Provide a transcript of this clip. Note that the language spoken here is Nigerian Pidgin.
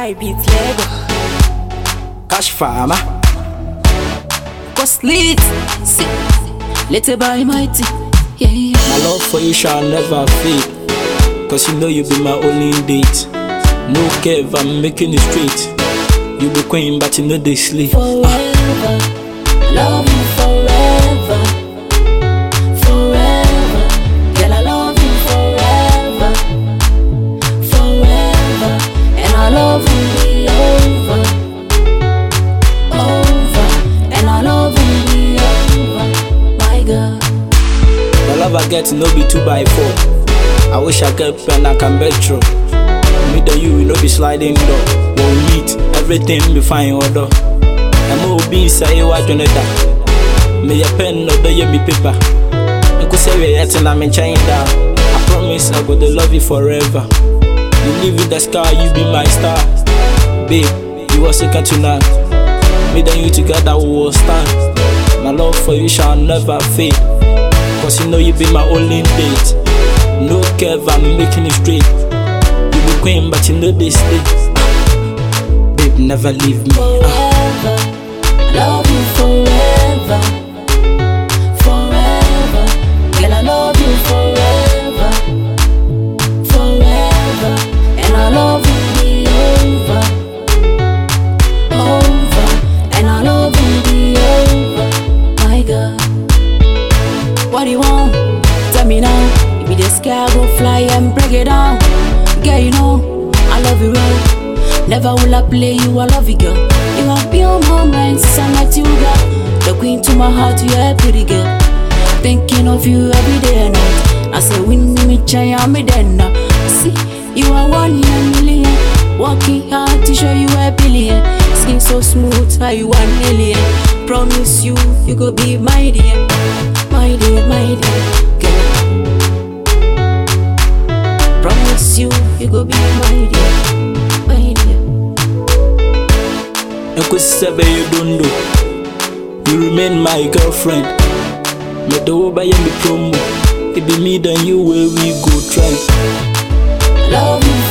Sky Beats Lego Cash Farmer Costly See Little by mighty yeah. My love for you shall never fade, cause you know you be my only date. No curve, I'm making it straight. You be queen but you know they sleep. Forever Love you forever Forever Girl I love you forever Forever And I love you be over Over And I love you be over My girl The love I get no be 2x4. I wish I get pen I can bet through. Me and you will not be sliding door. When we meet, everything be fine order. I'm be say you are doing that. Me a pen no do you me paper. You could say we're yet and I'm in China. I promise I go to love you forever. You live in the sky, you be my star. Babe, you are second to none. Me and you together we will stand. My love for you shall never fade, cause you know you be my only date. No curve, I'm making it straight. You be queen, but you know this day. Babe, never leave me. Forever, love you forever. Forever, girl I love you forever. Forever, and I love you be over. Over, and I love you be over. My girl, what do you want? Tell me now. If you the sky go fly and break it down. Girl, you know I love you real. Never will I play you, I love you girl. You have your moments, I met you girl. The queen to my heart, you a pretty girl. Thinking of you every day and night. I say win me try, I'm me then now. See, you are 1 in a million. Working hard to show you a billion. Skin so smooth, how you 1 million. Promise you, you go be my dear. My dear, my dear girl. Promise you, you go be my dear, my dear. And cause seven you don't do, you remain my girlfriend. Me do buy me promo, it be me then you where we go trend. Love you